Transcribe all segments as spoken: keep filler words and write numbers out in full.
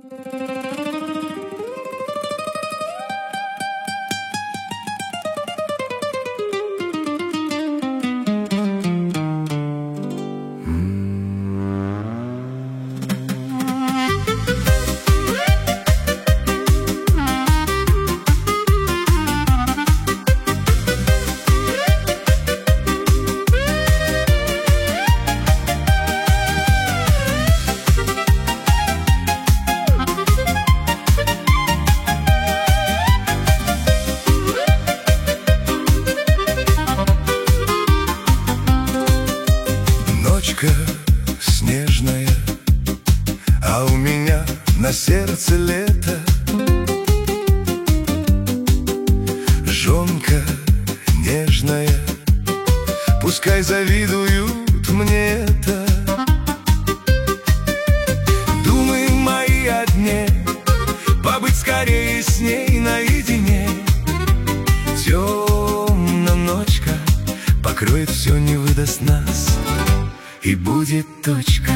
Снежная, а у меня на сердце лето. Жонка нежная, пускай завидуют мне это. Думы мои о дне, побыть скорее с ней наедине. Темная ночка покроет все, не выдаст нас, и будет точка.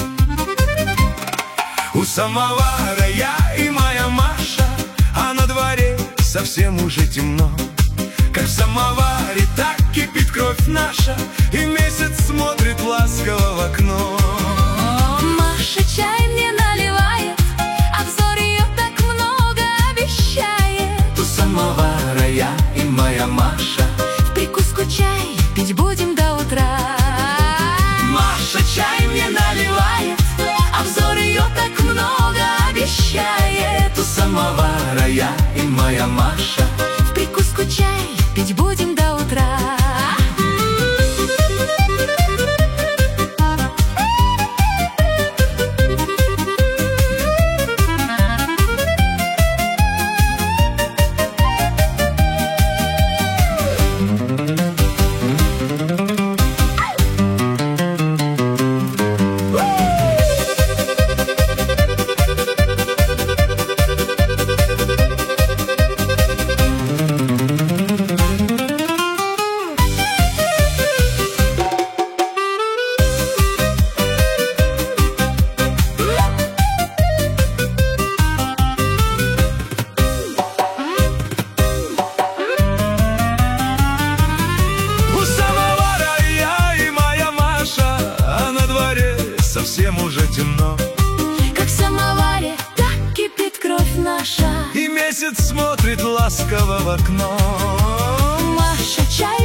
У самовара я и моя Маша, а на дворе совсем уже темно. Как в самоваре, так кипит кровь наша, и месяц смотрит ласково в окно. Маша чай мне наливает, а взор ее так много обещает. У самовара я и моя Маша, в прикуску чай пить будем до утра. Маша чай мне наливает, а взор ее так много обещает. У самовара я и моя Маша, в прикуску чай пить будем до утра. совсем уже темно. Как в самоваре, так кипит кровь наша, и месяц смотрит ласково в окно. Маша чай